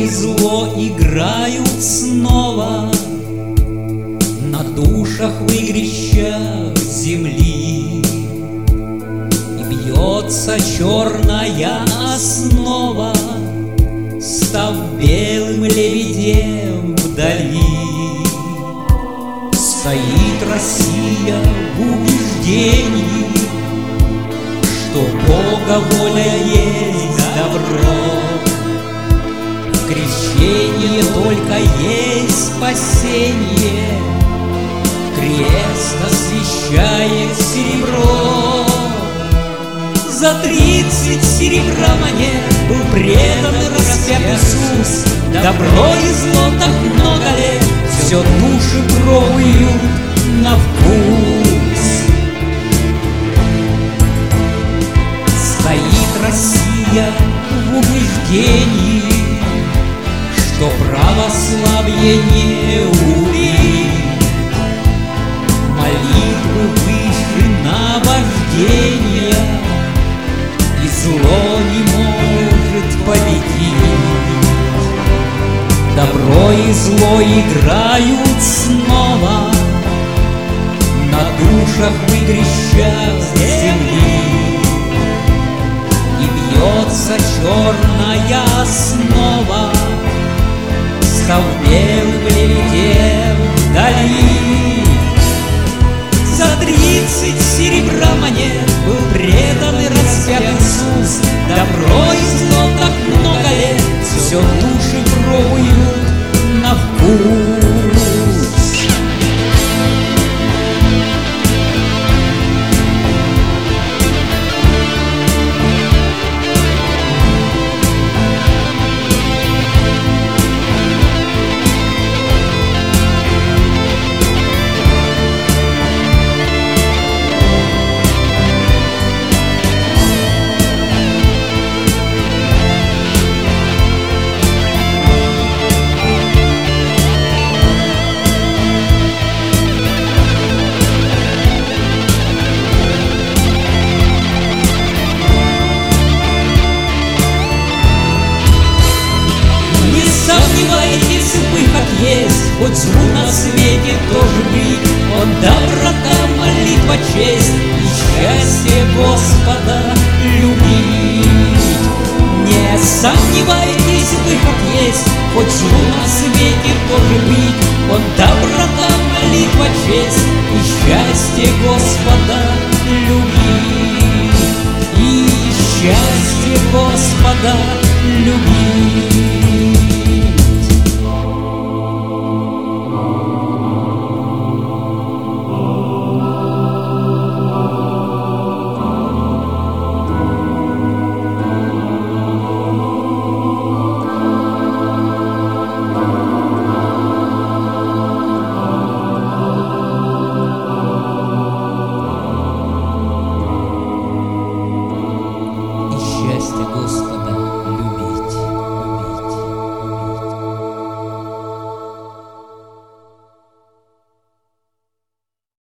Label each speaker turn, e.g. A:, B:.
A: и зло играют снова на душах в игрищах земли, и бьется черная основа, став белым лебедем вдали. Стоит Россия в убеждении, что Бога воля есть добро. В крещении только есть спасение, крест освещает серебро. За 30 серебра монет был предан и распят Иисус. Добро и зло так много лет все души пробуют на вкус. Стоит Россия в убеждении, что православие не убить. Молитвы выше наваждения, и зло не может победить. Добро и зло играют снова на душах в игрищах земли, и бьется черная основа, став белым лебедем вдали. За 30 серебра монет был предан и распят Иисус. Добро и зло так много лет все души пробуют на вкус. Сомневайтесь, выход есть, хоть злу на свете тоже быть. Он доброта, молитва, честь и счастье Господа любить. Не сомневайтесь, выход есть, хоть злу на свете тоже быть. Он доброта, молитва, честь и счастье Господа любить. И счастье Господа любить.